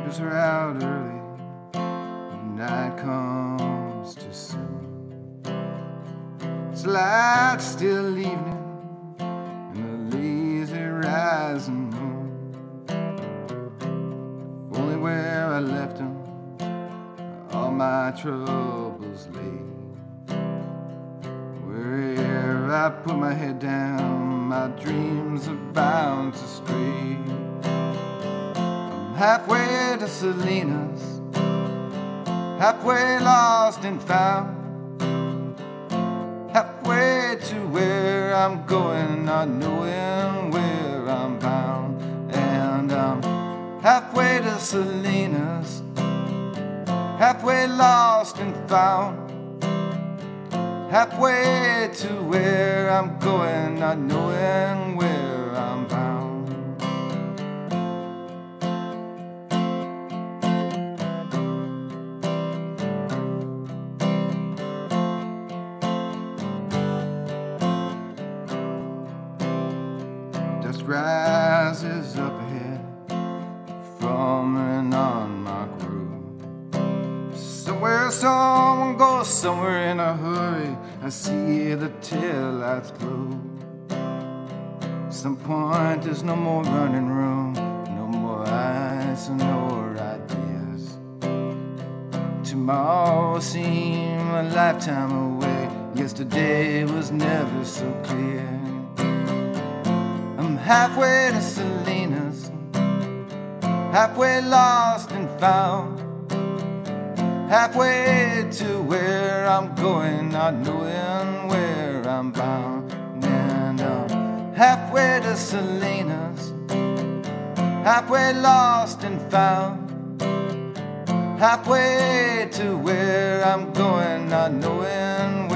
neighbors are out early, night comes too soon. It's light still evening and the lazy rising moon. If only where I left him all my troubles lay. Wherever I put my head down, my dreams are bound to stray. I'm halfway to Salinas, halfway lost and found, halfway to where I'm going, not knowing where I'm bound. And I'm halfway to Salinas, halfway lost and found, halfway to where I'm going, not knowing where I'm bound. Dust rises up ahead from and on my groove. Somewhere someone goes somewhere in a hurry. I see the tail lights glow. Some point there's no more running room, no more ice and no ideas. Tomorrow seemed a lifetime away. Yesterday was never so clear. I'm halfway to Salinas, halfway lost and found, halfway to where I'm going, not knowing where I'm bound. And I'm halfway to Salinas, halfway lost and found, halfway to where I'm going, not knowing